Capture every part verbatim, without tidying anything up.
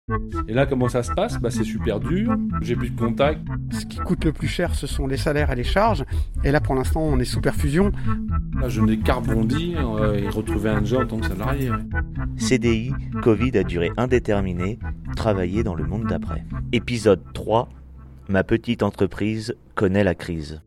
Et là, comment ça se passe ? Bah, c'est super dur, j'ai plus de contact. Ce qui coûte le plus cher, ce sont les salaires et les charges. Et là, pour l'instant, on est sous perfusion. Là, je n'ai qu'à rebondir euh, et retrouver un job en tant que salarié. Ouais. C D I, Covid à durée indéterminée, travailler dans le monde d'après. Épisode trois, ma petite entreprise connaît la crise.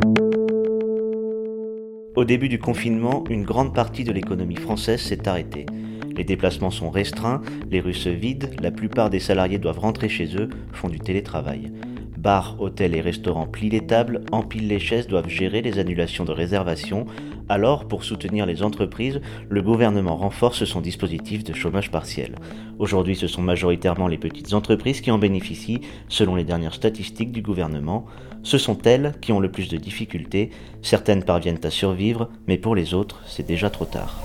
Au début du confinement, une grande partie de l'économie française s'est arrêtée. Les déplacements sont restreints, les rues se vident, la plupart des salariés doivent rentrer chez eux, font du télétravail. Bars, hôtels et restaurants plient les tables, empilent les chaises, doivent gérer les annulations de réservations. Alors, pour soutenir les entreprises, le gouvernement renforce son dispositif de chômage partiel. Aujourd'hui, ce sont majoritairement les petites entreprises qui en bénéficient, selon les dernières statistiques du gouvernement. Ce sont elles qui ont le plus de difficultés. Certaines parviennent à survivre, mais pour les autres, c'est déjà trop tard.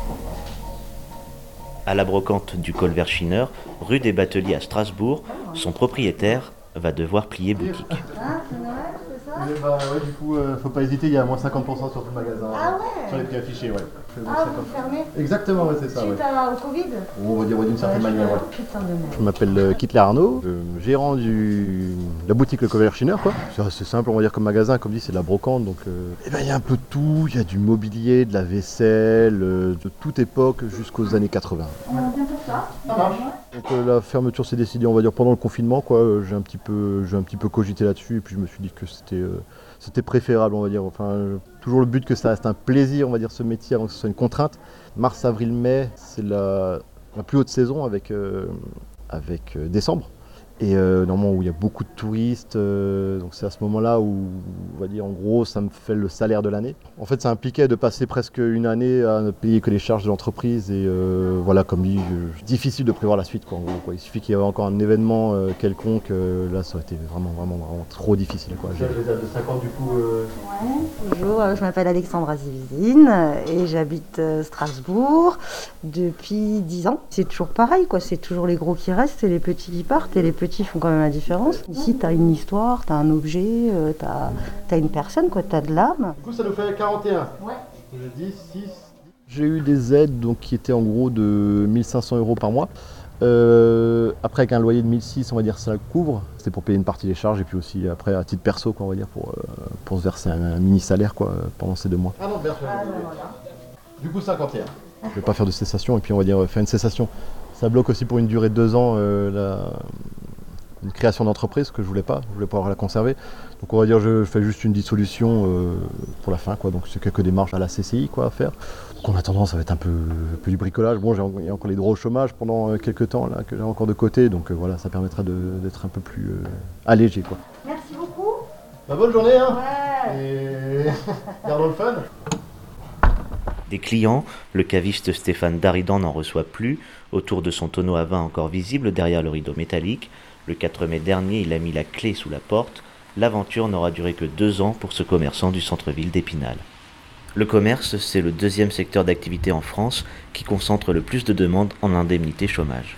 À la brocante du Colverschiner, rue des Bateliers à Strasbourg, son propriétaire va devoir plier boutique. Ah, c'est Noël, c'est ça ? Mais bah ouais, du coup, euh, faut pas hésiter, il y a moins cinquante pour cent sur tout le magasin. Ah ouais euh, Sur les prix affichés, ouais. Ah, vous fermez ? Exactement, ouais, c'est ça, ouais. Suite à- au Covid ? On va dire ouais, d'une certaine Ouais, je- manière, ouais. Putain de merde. Je m'appelle euh, Kittler Arnaud, euh, gérant du de la boutique Le Colverschiner, quoi. C'est assez simple, on va dire, comme magasin, comme dit, c'est de la brocante, donc euh, eh ben, il y a un peu de tout, il y a du mobilier, de la vaisselle, euh, de toute époque jusqu'aux années quatre-vingts. On en vient pour ça ? Ça marche. Donc euh, la fermeture s'est décidée, on va dire, pendant le confinement, quoi. Euh, j'ai un petit peu, j'ai un petit peu cogité là-dessus, et puis je me suis dit que c'était, euh, c'était préférable, on va dire. Enfin, euh, toujours le but que ça reste un plaisir, on va dire, ce métier, avant que ce soit une contrainte. Mars, avril, mai, c'est la, la plus haute saison avec, euh, avec euh, décembre. Et euh, normalement où il y a beaucoup de touristes, euh, donc c'est à ce moment-là où, on va dire, en gros, ça me fait le salaire de l'année. En fait, ça impliquait de passer presque une année à ne payer que les charges de l'entreprise et euh, voilà, comme dit, je- difficile de prévoir la suite, quoi, en gros, quoi. Il suffit qu'il y ait encore un événement euh, quelconque, euh, là, ça aurait été vraiment, vraiment, vraiment trop difficile, quoi. J'ai- de cinquante du coup. Euh... Ouais, bonjour, euh, je m'appelle Alexandra Zivizine euh, et j'habite euh, Strasbourg depuis dix ans. C'est toujours pareil, quoi. C'est toujours les gros qui restent et les petits qui partent, et les petits font quand même la différence. Ici, t'as une histoire, t'as un objet, euh, t'as, t'as une personne, quoi. T'as de l'âme. Du coup, ça nous fait quarante et un. Ouais. J'ai dit six. J'ai eu des aides donc, qui étaient en gros de mille cinq cents euros par mois. Euh, après, avec un loyer de mille six cents, on va dire, ça le couvre. C'était pour payer une partie des charges et puis aussi après à titre perso, quoi, on va dire, pour, euh, pour se verser un, un mini salaire, quoi, pendant ces deux mois. Ah non, bien sûr. Ah, ben voilà. Du coup, cinquante et un. Je vais pas faire de cessation et puis on va dire faire une cessation. Ça bloque aussi pour une durée de deux ans euh, la, une création d'entreprise que je voulais pas, je voulais pouvoir la conserver. Donc on va dire je fais juste une dissolution euh, pour la fin, quoi. Donc c'est quelques démarches à la C C I, quoi, à faire. Donc en attendant, ça va être un peu, un peu du bricolage. Bon, j'ai, il y a encore les droits au chômage pendant euh, quelques temps là que j'ai encore de côté, donc euh, voilà, ça permettra de, d'être un peu plus euh, allégé, quoi. Merci beaucoup. Bah, bonne journée, hein. Ouais. Et gardons le fun. Des clients, le caviste Stéphane Daridan n'en reçoit plus, autour de son tonneau à vin encore visible derrière le rideau métallique. Le quatre mai dernier, il a mis la clé sous la porte. L'aventure n'aura duré que deux ans pour ce commerçant du centre-ville d'Épinal. Le commerce, c'est le deuxième secteur d'activité en France qui concentre le plus de demandes en indemnité chômage.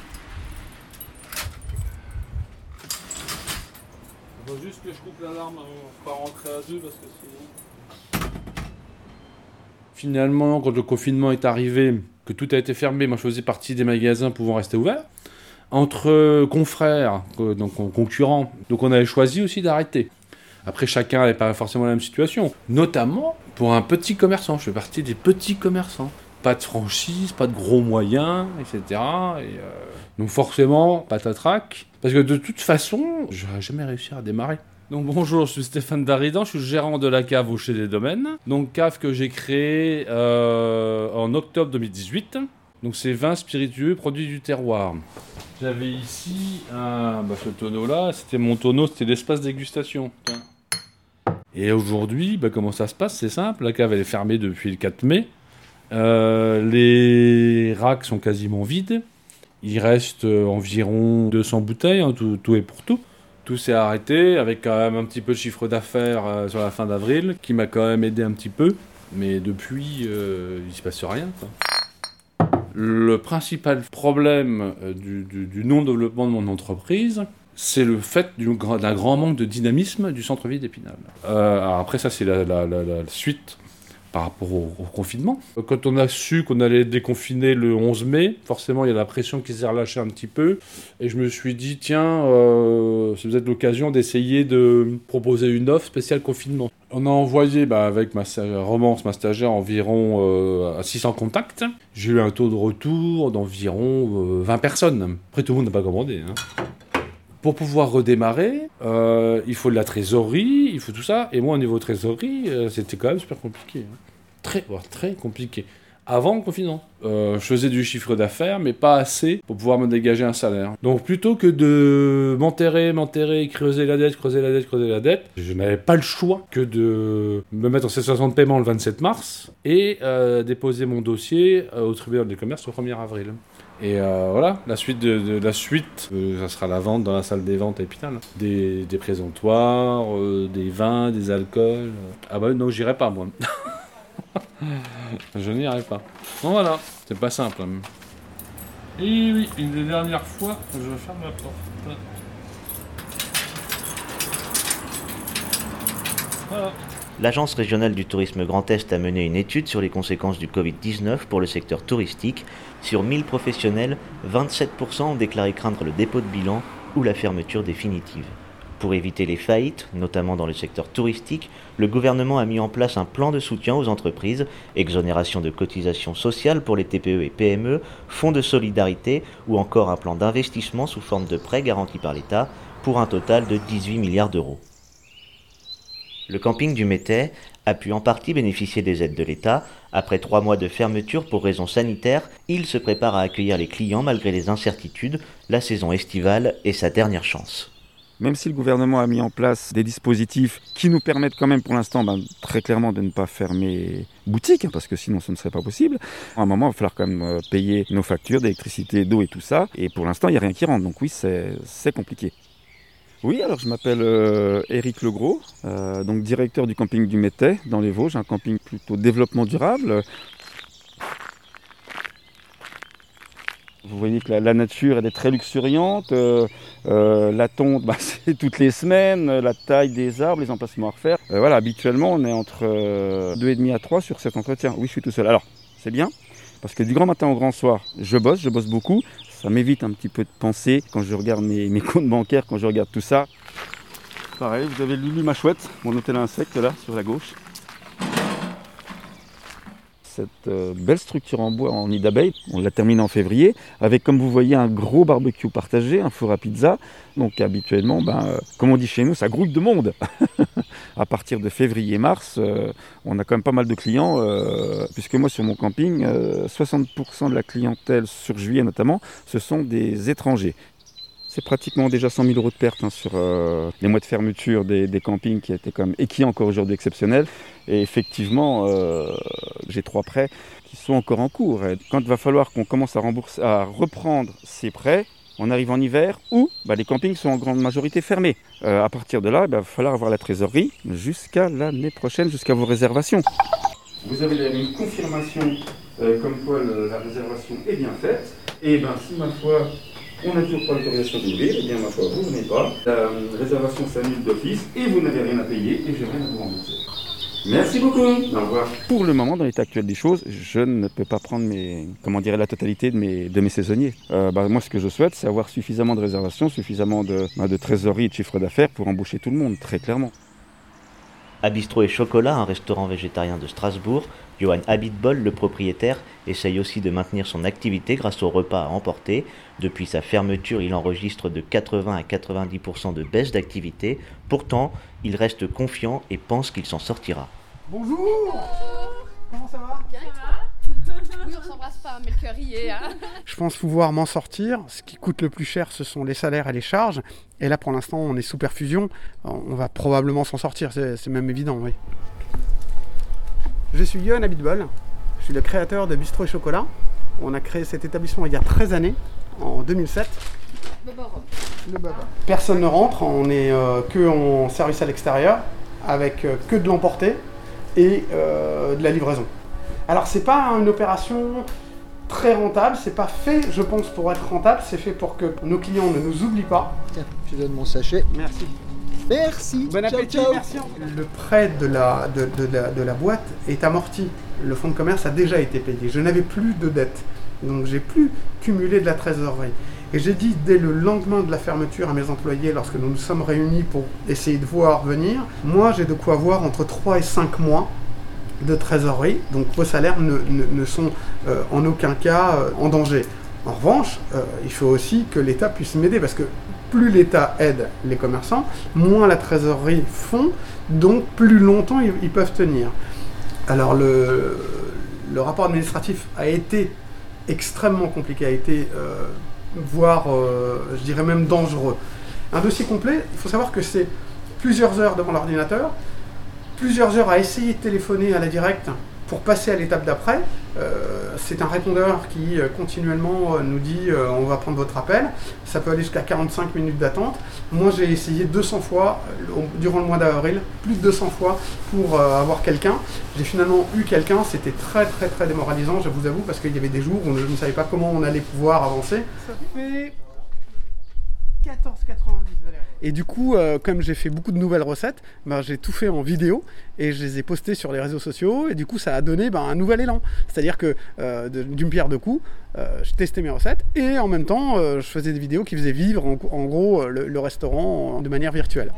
Il faut juste que je coupe l'alarme avant de pas rentrer à deux parce que sinon... Finalement, quand le confinement est arrivé, que tout a été fermé, moi je faisais partie des magasins pouvant rester ouverts. Entre confrères, euh, donc concurrents, donc on avait choisi aussi d'arrêter. Après, chacun n'avait pas forcément la même situation. Notamment pour un petit commerçant. Je fais partie des petits commerçants. Pas de franchise, pas de gros moyens, et cetera. Et euh, donc forcément, patatrac. Parce que de toute façon, j'aurais jamais réussi à démarrer. Donc bonjour, je suis Stéphane Daridan, je suis gérant de la cave au Chez des Domaines. Donc cave que j'ai créée euh, en octobre deux mille dix-huit. Donc c'est vin spiritueux, produits du terroir. J'avais ici un, bah, ce tonneau-là, c'était mon tonneau, c'était l'espace dégustation. Tiens. Et aujourd'hui, bah, comment ça se passe ? C'est simple, la cave elle est fermée depuis le quatre mai. Euh, les racks sont quasiment vides. Il reste euh, environ deux cents bouteilles, hein, tout, tout est pour tout. Tout s'est arrêté avec quand même un petit peu de chiffre d'affaires euh, sur la fin d'avril, qui m'a quand même aidé un petit peu. Mais depuis, euh, il se passe rien, quoi. Le principal problème euh, du, du, du non-développement de mon entreprise, c'est le fait du, d'un grand manque de dynamisme du centre-ville d'Épinal. Euh, alors après, ça, c'est la, la, la, la suite par rapport au, au confinement. Quand on a su qu'on allait déconfiner le onze mai, forcément il y a la pression qui s'est relâchée un petit peu, et je me suis dit tiens, euh, c'est peut-être l'occasion d'essayer de proposer une offre spéciale confinement. On a envoyé bah, avec ma romance, ma stagiaire, environ euh, à six cents contacts. J'ai eu un taux de retour d'environ euh, vingt personnes. Après tout le monde n'a pas commandé. Hein. Pour pouvoir redémarrer, euh, il faut de la trésorerie, il faut tout ça. Et moi, au niveau trésorerie, euh, c'était quand même super compliqué. Hein. Très, ouais, très compliqué. Avant le confinement, euh, je faisais du chiffre d'affaires, mais pas assez pour pouvoir me dégager un salaire. Donc plutôt que de m'enterrer, m'enterrer, creuser la dette, creuser la dette, creuser la dette, je n'avais pas le choix que de me mettre en cessation de paiement le vingt-sept mars et euh, déposer mon dossier euh, au tribunal de commerce le premier avril. Et euh, voilà, la suite, de, de la suite euh, ça sera la vente dans la salle des ventes à Épinal. Des, des présentoirs, euh, des vins, des alcools. Ah bah non, j'irai pas moi. Je n'irai pas. Bon voilà, c'est pas simple. Et oui, une des dernières fois, je ferme la porte. Voilà. L'Agence régionale du tourisme Grand Est a mené une étude sur les conséquences du covid dix-neuf pour le secteur touristique. Sur mille professionnels, vingt-sept pour cent ont déclaré craindre le dépôt de bilan ou la fermeture définitive. Pour éviter les faillites, notamment dans le secteur touristique, le gouvernement a mis en place un plan de soutien aux entreprises, exonération de cotisations sociales pour les T P E et P M E, fonds de solidarité ou encore un plan d'investissement sous forme de prêts garantis par l'État pour un total de dix-huit milliards d'euros. Le camping du Métais a pu en partie bénéficier des aides de l'État. Après trois mois de fermeture pour raisons sanitaires, il se prépare à accueillir les clients malgré les incertitudes. La saison estivale est sa dernière chance. Même si le gouvernement a mis en place des dispositifs qui nous permettent quand même pour l'instant ben, très clairement de ne pas fermer boutique, hein, parce que sinon ce ne serait pas possible. À un moment, il va falloir quand même euh, payer nos factures d'électricité, d'eau et tout ça. Et pour l'instant, il n'y a rien qui rentre. Donc oui, c'est, c'est compliqué. Oui, alors je m'appelle euh, Éric Legros, euh, donc directeur du camping du Métais dans les Vosges, un camping plutôt développement durable. Vous voyez que la, la nature elle est très luxuriante, euh, euh, la tonte bah, c'est toutes les semaines, la taille des arbres, les emplacements à refaire. Euh, voilà, habituellement on est entre euh, deux virgule cinq à trois sur cet entretien. Oui, je suis tout seul. Alors, c'est bien, parce que du grand matin au grand soir, je bosse, je bosse beaucoup. Ça m'évite un petit peu de penser quand je regarde mes, mes comptes bancaires, quand je regarde tout ça. Pareil, vous avez Lulu ma chouette, mon hôtel à insectes là, sur la gauche. Cette euh, belle structure en bois en nid d'abeille, on l'a terminée en février, avec comme vous voyez un gros barbecue partagé, un four à pizza. Donc habituellement, ben, euh, comme on dit chez nous, ça grouille de monde. À partir de février-mars, euh, on a quand même pas mal de clients, euh, puisque moi sur mon camping, euh, soixante pour cent de la clientèle sur juillet notamment, ce sont des étrangers. C'est pratiquement déjà cent mille euros de perte hein, sur euh, les mois de fermeture des, des campings qui a été quand même, et qui est encore aujourd'hui exceptionnel. Et effectivement, euh, j'ai trois prêts qui sont encore en cours. Et quand il va falloir qu'on commence à, rembourser, à reprendre ces prêts, on arrive en hiver où bah, les campings sont en grande majorité fermés. Euh, à partir de là, il bah, va falloir avoir la trésorerie jusqu'à l'année prochaine, jusqu'à vos réservations. Vous avez une confirmation euh, comme quoi le, la réservation est bien faite. Et bien, si ma foi, on n'a toujours pas l'autorisation d'ouvrir, et bien ma foi, vous venez pas. La euh, réservation s'annule d'office et vous n'avez rien à payer et je rien à vous rembourser. Merci beaucoup. Au revoir. Pour le moment, dans l'état actuel des choses, je ne peux pas prendre mes, comment dire, la totalité de mes, de mes saisonniers. Euh, bah, moi, ce que je souhaite, c'est avoir suffisamment de réservations, suffisamment de, bah, de trésorerie et de chiffre d'affaires pour embaucher tout le monde, très clairement. À Bistrot et Chocolat, un restaurant végétarien de Strasbourg, Johan Habitbol, le propriétaire, essaye aussi de maintenir son activité grâce aux repas à emporter. Depuis sa fermeture, il enregistre de quatre-vingts à quatre-vingt-dix pour cent de baisse d'activité. Pourtant, il reste confiant et pense qu'il s'en sortira. Bonjour. Comment ça va? Bien, ça va? Oui, on s'embrasse pas, mais le cœur y est. Hein. Je pense pouvoir m'en sortir. Ce qui coûte le plus cher, ce sont les salaires et les charges. Et là, pour l'instant, on est sous perfusion. On va probablement s'en sortir, c'est, c'est même évident, oui. Je suis Johan Habitbol. Je suis le créateur de Bistrot et Chocolat. On a créé cet établissement il y a treize années, en deux mille sept. Le baba. Personne ne rentre, on est euh, que en service à l'extérieur, avec euh, que de l'emporter et euh, de la livraison. Alors c'est pas une opération très rentable, c'est pas fait, je pense, pour être rentable, c'est fait pour que nos clients ne nous oublient pas. Tiens, je donne mon sachet. Merci. Merci. Bon appétit, ciao, ciao. merci. Le prêt de la, de, de, la, de la boîte est amorti. Le fonds de commerce a déjà été payé. Je n'avais plus de dette. Donc j'ai plus cumulé de la trésorerie. Et j'ai dit dès le lendemain de la fermeture à mes employés, lorsque nous nous sommes réunis pour essayer de voir venir, moi j'ai de quoi avoir entre trois et cinq mois de trésorerie. Donc vos salaires ne, ne, ne sont euh, en aucun cas euh, en danger. En revanche, euh, il faut aussi que l'État puisse m'aider parce que plus l'État aide les commerçants, moins la trésorerie fond, donc plus longtemps ils, ils peuvent tenir. Alors le, le rapport administratif a été extrêmement compliqué, a été euh, voire, euh, je dirais même dangereux. Un dossier complet, il faut savoir que c'est plusieurs heures devant l'ordinateur, plusieurs heures à essayer de téléphoner à la directe pour passer à l'étape d'après. Euh, c'est un répondeur qui euh, continuellement euh, nous dit euh, on va prendre votre appel. Ça peut aller jusqu'à quarante-cinq minutes d'attente. Moi j'ai essayé deux cents fois euh, durant le mois d'avril, plus de deux cents fois pour euh, avoir quelqu'un. J'ai finalement eu quelqu'un, c'était très très très démoralisant, je vous avoue, parce qu'il y avait des jours où je ne savais pas comment on allait pouvoir avancer. Ça fait quatorze quatre-vingt-dix Valérie. Et du coup, euh, comme j'ai fait beaucoup de nouvelles recettes, ben, j'ai tout fait en vidéo et je les ai postées sur les réseaux sociaux et du coup ça a donné ben, un nouvel élan. C'est-à-dire que euh, de, d'une pierre deux coups, euh, je testais mes recettes et en même temps euh, je faisais des vidéos qui faisaient vivre en, en gros le, le restaurant en, de manière virtuelle.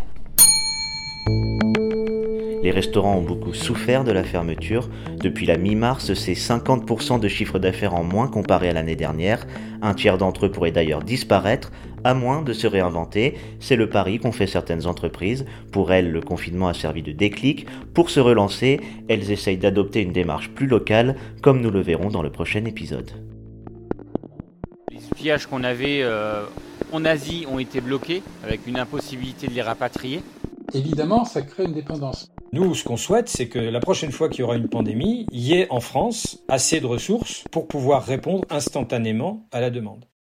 Les restaurants ont beaucoup souffert de la fermeture. Depuis la mi-mars, c'est cinquante pour cent de chiffre d'affaires en moins comparé à l'année dernière. Un tiers d'entre eux pourrait d'ailleurs disparaître, à moins de se réinventer. C'est le pari qu'ont fait certaines entreprises. Pour elles, le confinement a servi de déclic. Pour se relancer, elles essayent d'adopter une démarche plus locale, comme nous le verrons dans le prochain épisode. Les outillages qu'on avait euh, en Asie ont été bloqués, avec une impossibilité de les rapatrier. Évidemment, ça crée une dépendance. Nous, ce qu'on souhaite, c'est que la prochaine fois qu'il y aura une pandémie, il y ait en France assez de ressources pour pouvoir répondre instantanément à la demande.